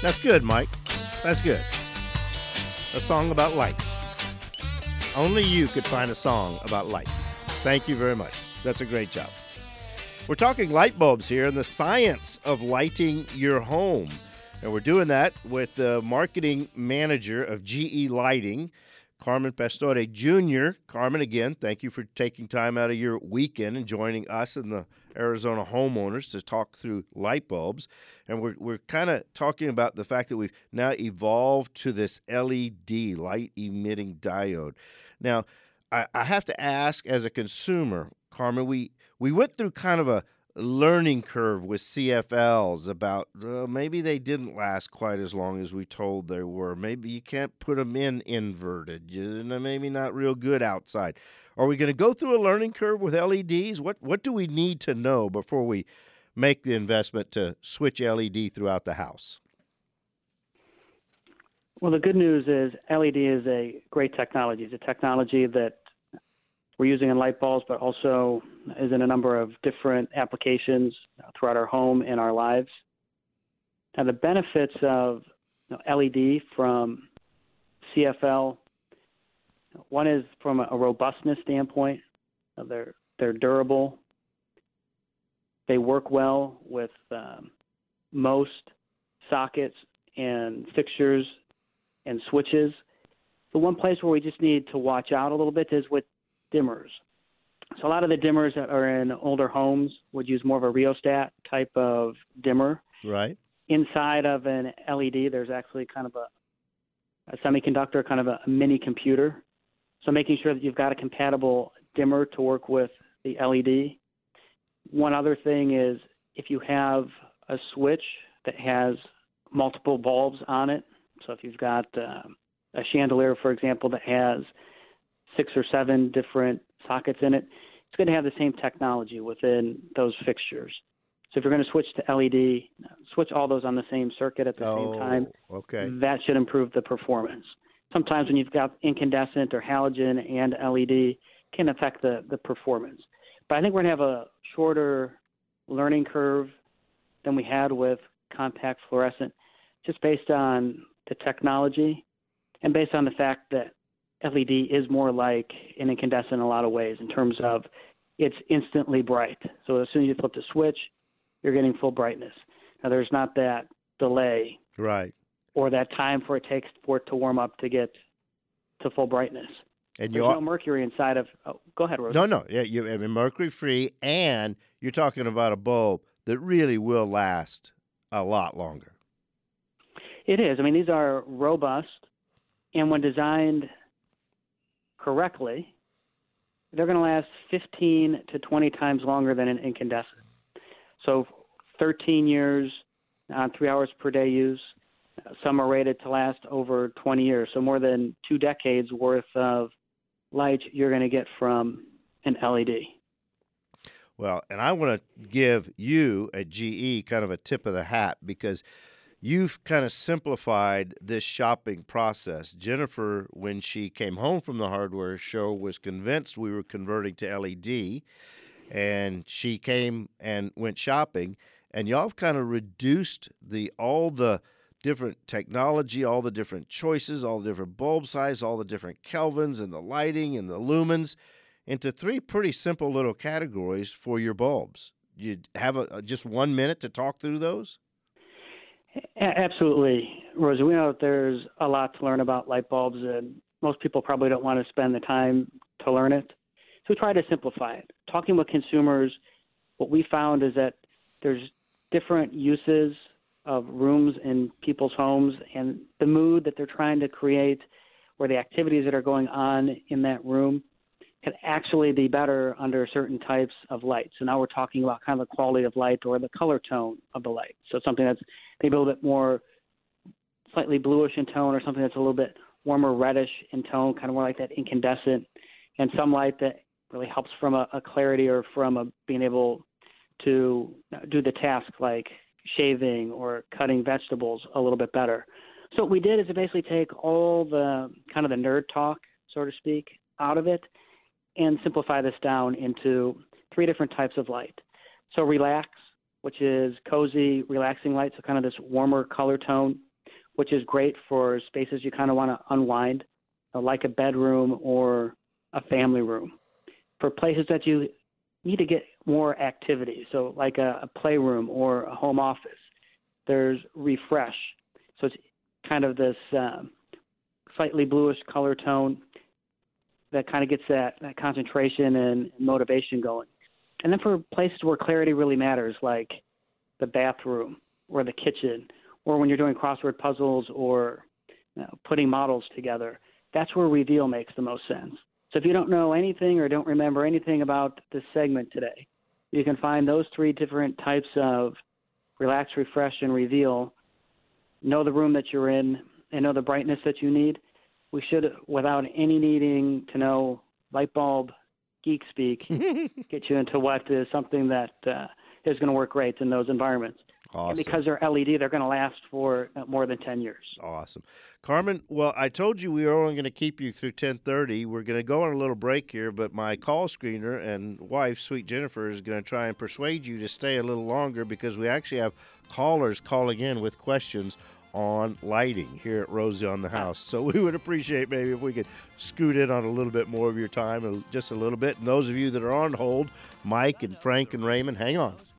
That's good, Mike. That's good. A song about lights. Only you could find a song about lights. Thank you very much. That's a great job. We're talking light bulbs here and the science of lighting your home. And we're doing that with the marketing manager of GE Lighting, Carmen Pastore Jr. Carmen, again, thank you for taking time out of your weekend and joining us and the Arizona homeowners to talk through light bulbs. And we're kind of talking about the fact that we've now evolved to this LED, light-emitting diode. Now, I have to ask, as a consumer, Carmen, we went through kind of a learning curve with CFLs about maybe they didn't last quite as long as we told they were. Maybe you can't put them in inverted. Maybe not real good outside. Are we going to go through a learning curve with LEDs? What do we need to know before we make the investment to switch LED throughout the house? Well, the good news is LED is a great technology. It's a technology that we're using in light bulbs, but also is in a number of different applications throughout our home and our lives. Now, the benefits of LED from CFL, one is from a robustness standpoint. They're durable. They work well with most sockets and fixtures and switches. The one place where we just need to watch out a little bit is with dimmers. So a lot of the dimmers that are in older homes would use more of a rheostat type of dimmer. Right. Inside of an LED, there's actually kind of a semiconductor, kind of a mini computer. So making sure that you've got a compatible dimmer to work with the LED. One other thing is if you have a switch that has multiple bulbs on it, so if you've got a chandelier, for example, that has 6 or 7 different sockets in it, it's going to have the same technology within those fixtures. So if you're going to switch to LED, switch all those on the same circuit at the same time. Okay. That should improve the performance. Sometimes when you've got incandescent or halogen and LED, can affect the performance. But I think we're going to have a shorter learning curve than we had with compact fluorescent, just based on the technology and based on the fact that LED is more like an incandescent in a lot of ways in terms of it's instantly bright. So as soon as you flip the switch, you're getting full brightness. Now, there's not that delay. Right. Or that time it takes for it to warm up to get to full brightness. And there's no mercury inside of go ahead, Rose. No. Yeah, I mean, mercury-free, and you're talking about a bulb that really will last a lot longer. It is. I mean, these are robust, and when designed correctly, they're going to last 15 to 20 times longer than an incandescent. So 13 years on 3 hours per day use. Some are rated to last over 20 years. So more than 2 decades worth of light you're going to get from an LED. Well, and I want to give you at GE kind of a tip of the hat because you've kind of simplified this shopping process. Jennifer, when she came home from the hardware show, was convinced we were converting to LED, and she came and went shopping, and y'all have kind of reduced all the different technology, all the different choices, all the different bulb size, all the different kelvins and the lighting and the lumens into 3 pretty simple little categories for your bulbs. You have just 1 minute to talk through those? Absolutely, Rosie. We know that there's a lot to learn about light bulbs, and most people probably don't want to spend the time to learn it. So we try to simplify it. Talking with consumers, what we found is that there's different uses of rooms in people's homes, and the mood that they're trying to create or the activities that are going on in that room can actually be better under certain types of light. So now we're talking about kind of the quality of light or the color tone of the light. So something that's maybe a little bit more slightly bluish in tone, or something that's a little bit warmer reddish in tone, kind of more like that incandescent, and some light that really helps from a clarity or from being able to do the task like shaving or cutting vegetables a little bit better. So what we did is to basically take all the kind of the nerd talk, so to speak, out of it and simplify this down into 3 different types of light. So relax, which is cozy, relaxing light, so kind of this warmer color tone. which is great for spaces you kind of want to unwind, like a bedroom or a family room. For places that you need to get more activity, so like a playroom or a home office, there's Refresh. So it's kind of this slightly bluish color tone that kind of gets that concentration and motivation going. And then for places where clarity really matters, like the bathroom or the kitchen, or when you're doing crossword puzzles or putting models together, that's where Reveal makes the most sense. So if you don't know anything or don't remember anything about this segment today, you can find those three different types of Relax, Refresh, and Reveal, know the room that you're in, and know the brightness that you need. We should, without any needing to know light bulb geek speak, get you into what is something that is going to work great in those environments. Awesome. And because they're LED, they're going to last for more than 10 years. Awesome. Carmen, well, I told you we were only going to keep you through 10:30. We're going to go on a little break here, but my call screener and wife, Sweet Jennifer, is going to try and persuade you to stay a little longer because we actually have callers calling in with questions on lighting here at Rosie on the House. So we would appreciate maybe if we could scoot in on a little bit more of your time, just a little bit. And those of you that are on hold, Mike and Frank and Raymond, hang on.